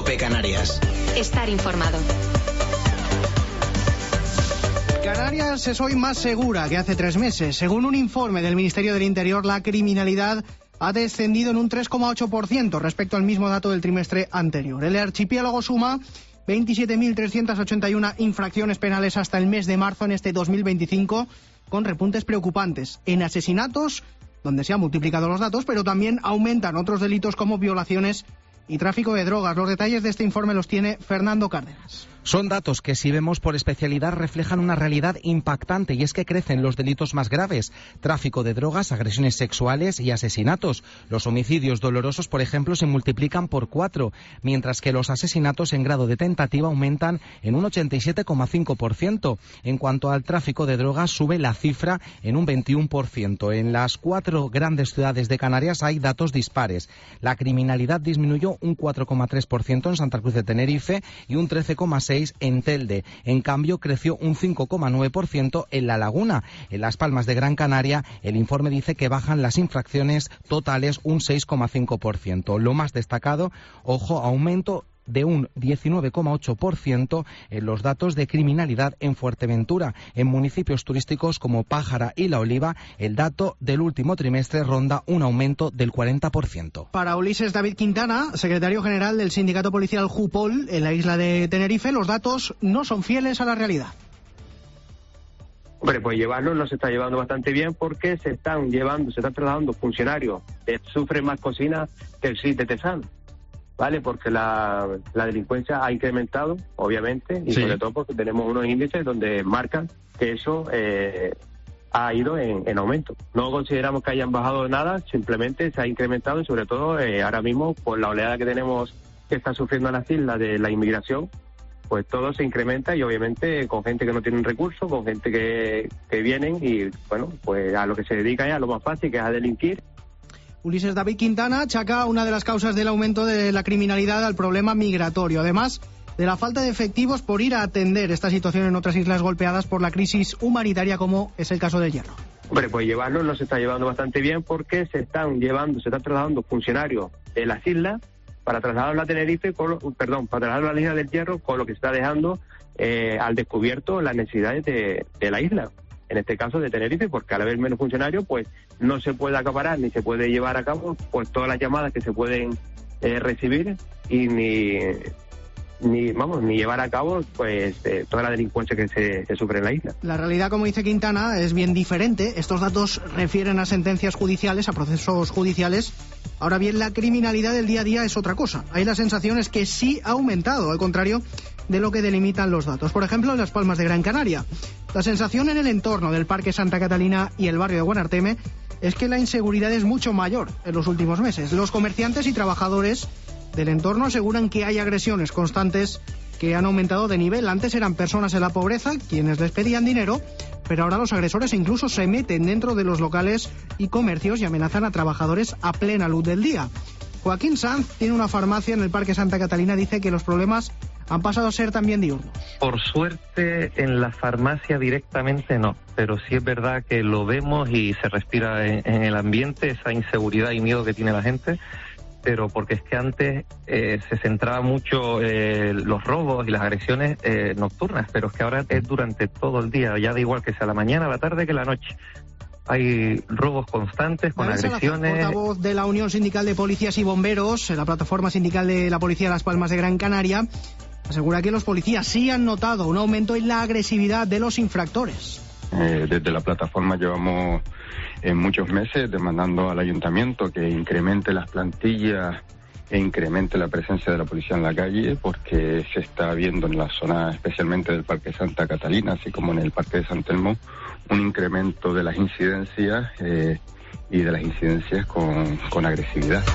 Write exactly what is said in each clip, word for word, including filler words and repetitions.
COPE Canarias. Estar informado. Canarias es hoy más segura que hace tres meses. Según un informe del Ministerio del Interior, la criminalidad ha descendido en un tres coma ocho por ciento respecto al mismo dato del trimestre anterior. El archipiélago suma veintisiete mil trescientas ochenta y una infracciones penales hasta el mes de marzo en este dos mil veinticinco, con repuntes preocupantes en asesinatos, donde se han multiplicado los datos, pero también aumentan otros delitos como violaciones y tráfico de drogas. Los detalles de este informe los tiene Fernando Cárdenas. Son datos que, si vemos por especialidad, reflejan una realidad impactante, y es que crecen los delitos más graves: tráfico de drogas, agresiones sexuales y asesinatos. Los homicidios dolorosos, por ejemplo, se multiplican por cuatro, mientras que los asesinatos en grado de tentativa aumentan en un ochenta y siete coma cinco por ciento. En cuanto al tráfico de drogas, sube la cifra en un veintiuno por ciento. En las cuatro grandes ciudades de Canarias hay datos dispares. La criminalidad disminuyó un cuatro coma tres por ciento en Santa Cruz de Tenerife y un trece coma seis por ciento en Telde. En cambio, creció un cinco coma nueve por ciento en La Laguna. En Las Palmas de Gran Canaria, el informe dice que bajan las infracciones totales un seis coma cinco por ciento. Lo más destacado, ojo, aumento de un diecinueve coma ocho por ciento en los datos de criminalidad en Fuerteventura. En municipios turísticos como Pájara y La Oliva, el dato del último trimestre ronda un aumento del cuarenta por ciento. Para Ulises David Quintana, secretario general del sindicato policial Jupol en la isla de Tenerife, los datos no son fieles a la realidad. Hombre, pues llevarlo no se está llevando bastante bien, porque se están llevando, se están trasladando funcionarios que sufren más cocina que el S I D de Tesan. ¿Vale? Porque la, la delincuencia ha incrementado, obviamente, y sí, sobre todo porque tenemos unos índices donde marcan que eso eh, ha ido en, en aumento. No consideramos que hayan bajado nada, simplemente se ha incrementado, y sobre todo eh, ahora mismo, por la oleada que tenemos que está sufriendo las islas de la inmigración, pues todo se incrementa, y obviamente con gente que no tiene recursos, con gente que, que vienen y, bueno, pues a lo que se dedica ya, a lo más fácil, que es a delinquir. Ulises David Quintana achaca una de las causas del aumento de la criminalidad al problema migratorio, además de la falta de efectivos por ir a atender esta situación en otras islas golpeadas por la crisis humanitaria, como es el caso del Hierro. Hombre, pues llevarlo no se está llevando bastante bien, porque se están llevando, se están trasladando funcionarios de las islas para trasladarlo a Tenerife, con lo, perdón, para trasladarlo a la isla del Hierro, con lo que se está dejando eh, al descubierto las necesidades de, de la isla. En este caso de Tenerife, porque al haber menos funcionarios, pues no se puede acaparar ni se puede llevar a cabo pues todas las llamadas que se pueden eh, recibir, y ni ni vamos ni llevar a cabo pues eh, toda la delincuencia que se, se sufre en la isla. La realidad, como dice Quintana, es bien diferente. Estos datos refieren a sentencias judiciales, a procesos judiciales. Ahora bien, la criminalidad del día a día es otra cosa. Hay la sensación es que sí ha aumentado, al contrario de lo que delimitan los datos. Por ejemplo, en Las Palmas de Gran Canaria, la sensación en el entorno del Parque Santa Catalina y el barrio de Guanarteme es que la inseguridad es mucho mayor en los últimos meses. Los comerciantes y trabajadores del entorno aseguran que hay agresiones constantes que han aumentado de nivel. Antes eran personas en la pobreza quienes les pedían dinero, pero ahora los agresores incluso se meten dentro de los locales y comercios y amenazan a trabajadores a plena luz del día. Joaquín Sanz tiene una farmacia en el Parque Santa Catalina, dice que los problemas han pasado a ser también diurnos. Por suerte en la farmacia directamente no, pero sí es verdad que lo vemos y se respira en, en el ambiente esa inseguridad y miedo que tiene la gente, pero porque es que antes eh, se centraba mucho eh, los robos y las agresiones eh, nocturnas, pero es que ahora es durante todo el día, ya da igual que sea la mañana, la tarde que la noche. Hay robos constantes con Vanessa agresiones. La portavoz de la Unión Sindical de Policías y Bomberos, la plataforma sindical de la Policía de Las Palmas de Gran Canaria, asegura que los policías sí han notado un aumento en la agresividad de los infractores. Eh, desde la plataforma llevamos eh, muchos meses demandando al ayuntamiento que incremente las plantillas e incremente la presencia de la policía en la calle, porque se está viendo en la zona especialmente del Parque Santa Catalina, así como en el Parque de San Telmo, un incremento de las incidencias eh, y de las incidencias con, con agresividad.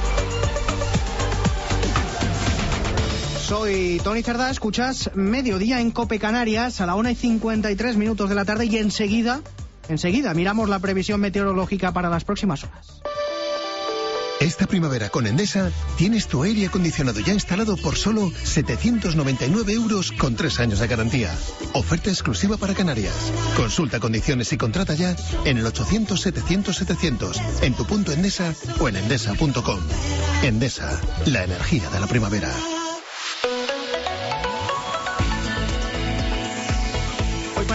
Soy Tony Cerdá, escuchas Mediodía en COPE Canarias a la una y cincuenta y tres minutos de la tarde, y enseguida, enseguida miramos la previsión meteorológica para las próximas horas. Esta primavera con Endesa tienes tu aire acondicionado ya instalado por solo setecientos noventa y nueve euros con tres años de garantía. Oferta exclusiva para Canarias. Consulta condiciones y contrata ya en el ochocientos setecientos setecientos, en tu punto Endesa o en endesa punto com. Endesa, la energía de la primavera.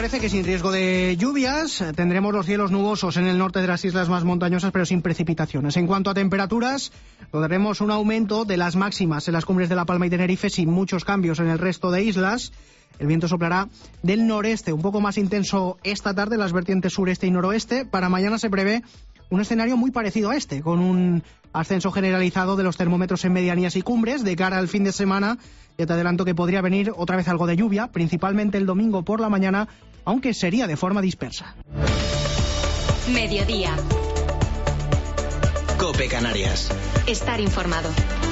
parece que sin riesgo de lluvias tendremos los cielos nubosos en el norte de las islas más montañosas, pero sin precipitaciones. En cuanto a temperaturas, tendremos un aumento de las máximas en las cumbres de La Palma y Tenerife sin muchos cambios en el resto de islas. El viento soplará del noreste, un poco más intenso esta tarde en las vertientes sureste y noroeste. Para mañana se prevé un escenario muy parecido a este, con un ascenso generalizado de los termómetros en medianías y cumbres. De cara al fin de semana, ya te adelanto que podría venir otra vez algo de lluvia, principalmente el domingo por la mañana, aunque sería de forma dispersa. Mediodía. COPE Canarias. Estar informado.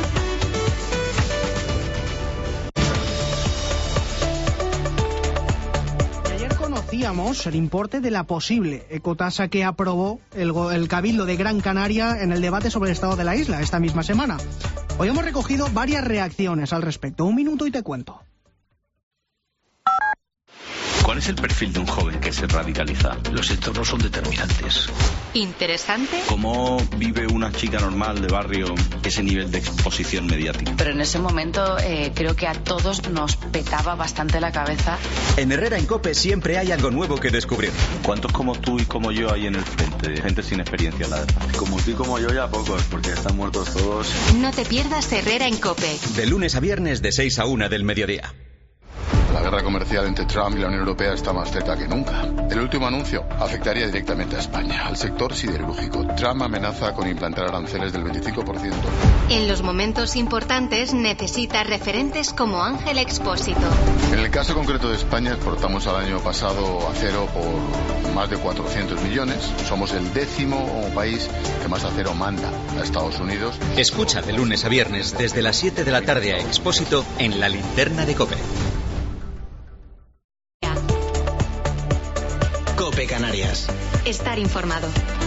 Conocíamos el importe de la posible ecotasa que aprobó el, el Cabildo de Gran Canaria en el debate sobre el estado de la isla esta misma semana. Hoy hemos recogido varias reacciones al respecto. Un minuto y te cuento. ¿Cuál es el perfil de un joven que se radicaliza? Los entornos son determinantes. ¿Interesante? ¿Cómo vive una chica normal de barrio ese nivel de exposición mediática? Pero en ese momento eh, creo que a todos nos petaba bastante la cabeza. En Herrera en COPE siempre hay algo nuevo que descubrir. ¿Cuántos como tú y como yo hay en el frente? Gente sin experiencia, la verdad. Como tú y como yo ya pocos, porque están muertos todos. No te pierdas Herrera en COPE. De lunes a viernes de seis a una del mediodía. La guerra comercial entre Trump y la Unión Europea está más cerca que nunca. El último anuncio afectaría directamente a España, al sector siderúrgico. Trump amenaza con implantar aranceles del veinticinco por ciento. En los momentos importantes necesita referentes como Ángel Expósito. En el caso concreto de España, exportamos al año pasado acero por más de cuatrocientos millones. Somos el décimo país que más acero manda a Estados Unidos. Escucha de lunes a viernes desde las siete de la tarde a Expósito en la linterna de COPE. COPE Canarias. Estar informado.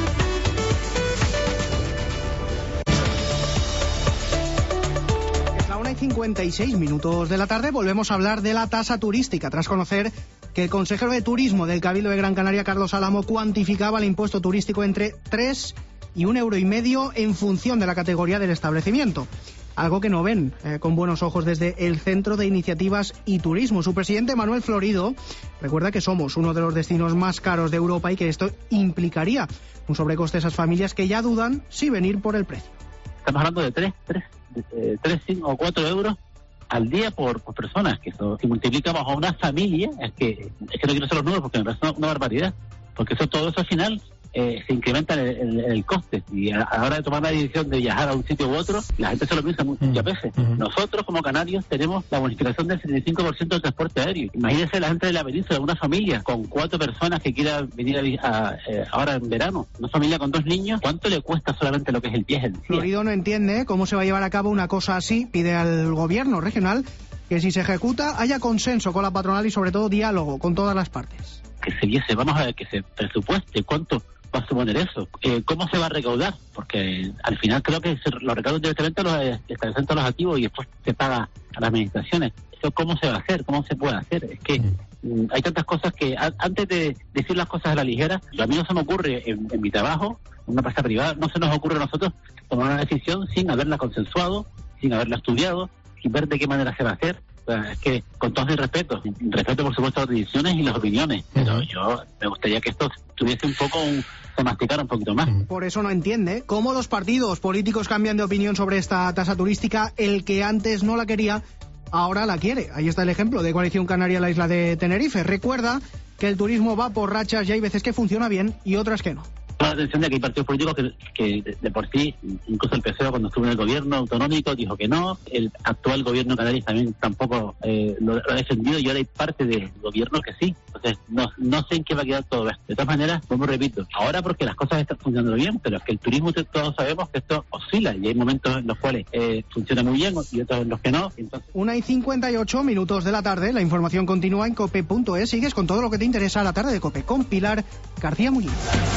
Es la una y cincuenta y seis minutos de la tarde. Volvemos a hablar de la tasa turística, tras conocer que el consejero de Turismo del Cabildo de Gran Canaria, Carlos Álamo, cuantificaba el impuesto turístico entre tres y un euro y medio en función de la categoría del establecimiento. Algo que no ven eh, con buenos ojos desde el Centro de Iniciativas y Turismo. Su presidente, Manuel Florido, recuerda que somos uno de los destinos más caros de Europa y que esto implicaría un sobrecoste a esas familias que ya dudan si venir por el precio. Estamos hablando de tres, tres, eh, tres, cinco o cuatro euros al día por, por persona, que eso si multiplica bajo una familia, es que, es que no quiero ser los números porque me parece una, una barbaridad, porque eso todo eso al final Eh, se incrementa el, el, el coste y a, a la hora de tomar la decisión de viajar a un sitio u otro, la gente se lo piensa muchas veces. Uh-huh. Nosotros como canarios tenemos la bonificación del setenta y cinco por ciento del transporte aéreo. Imagínense la gente de la península, una familia con cuatro personas que quiera venir a, a, eh, ahora en verano, una familia con dos niños, ¿cuánto le cuesta solamente lo que es el viaje? Florido no entiende cómo se va a llevar a cabo una cosa así, pide al gobierno regional que si se ejecuta haya consenso con la patronal y sobre todo diálogo con todas las partes. Que se viese, vamos a ver, que se presupueste cuánto va a suponer eso, eh, cómo se va a recaudar, porque al final creo que se lo recaudan directamente a los establecimientos a los activos y después se paga a las administraciones. Eso cómo se va a hacer, cómo se puede hacer, es que mm, hay tantas cosas que a, antes de decir las cosas a la ligera, a mí no se me ocurre en, en mi trabajo, en una empresa privada, no se nos ocurre a nosotros tomar una decisión sin haberla consensuado, sin haberla estudiado, sin ver de qué manera se va a hacer. O sea, es que, con todo mi respeto, respeto por supuesto las decisiones y las opiniones, pero yo me gustaría que esto tuviese un poco, un, se masticara un poquito más. Por eso no entiende cómo los partidos políticos cambian de opinión sobre esta tasa turística. El que antes no la quería, ahora la quiere. Ahí está el ejemplo de Coalición Canaria en la isla de Tenerife. Recuerda que el turismo va por rachas y hay veces que funciona bien y otras que no. La atención de que hay partidos políticos que, que de, de por sí, incluso el P S O E cuando estuvo en el gobierno autonómico dijo que no, el actual gobierno canario también tampoco eh, lo, lo ha defendido y ahora hay parte del gobierno que sí. Entonces no, no sé en qué va a quedar todo esto. De todas maneras, como repito, ahora porque las cosas están funcionando bien, pero es que el turismo todos sabemos que esto oscila y hay momentos en los cuales eh, funciona muy bien y otros en los que no. Entonces... Una y cincuenta y ocho minutos de la tarde, la información continúa en cope punto es. Sigues con todo lo que te interesa a la tarde de COPE con Pilar García Muñiz.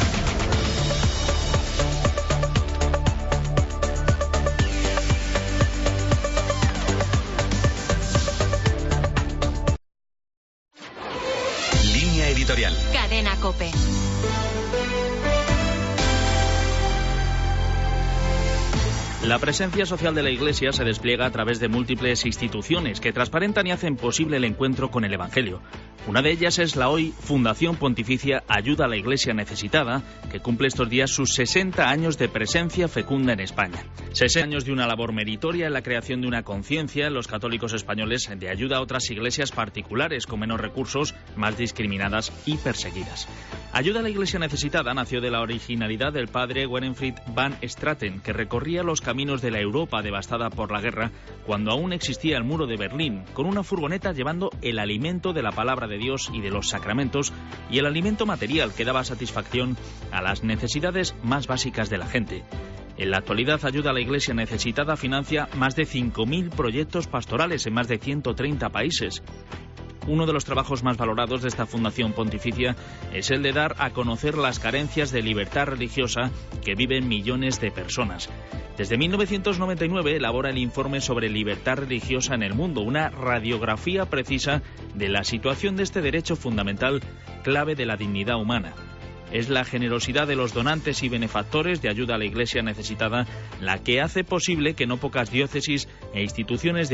Editorial. Cadena COPE. La presencia social de la Iglesia se despliega a través de múltiples instituciones que transparentan y hacen posible el encuentro con el Evangelio. Una de ellas es la hoy Fundación Pontificia Ayuda a la Iglesia Necesitada, que cumple estos días sus sesenta años de presencia fecunda en España. sesenta años de una labor meritoria en la creación de una conciencia en los católicos españoles de ayuda a otras iglesias particulares con menos recursos, más discriminadas y perseguidas. Ayuda a la Iglesia Necesitada nació de la originalidad del padre Werenfried van Straten, que recorría los caminos de la Europa devastada por la guerra cuando aún existía el muro de Berlín, con una furgoneta llevando el alimento de la palabra de Dios y de los sacramentos y el alimento material que daba satisfacción a las necesidades más básicas de la gente. En la actualidad, Ayuda a la Iglesia Necesitada financia más de cinco mil proyectos pastorales en más de ciento treinta países. Uno de los trabajos más valorados de esta Fundación Pontificia es el de dar a conocer las carencias de libertad religiosa que viven millones de personas. Desde mil novecientos noventa y nueve elabora el informe sobre libertad religiosa en el mundo, una radiografía precisa de la situación de este derecho fundamental, clave de la dignidad humana. Es la generosidad de los donantes y benefactores de Ayuda a la Iglesia Necesitada la que hace posible que no pocas diócesis e instituciones de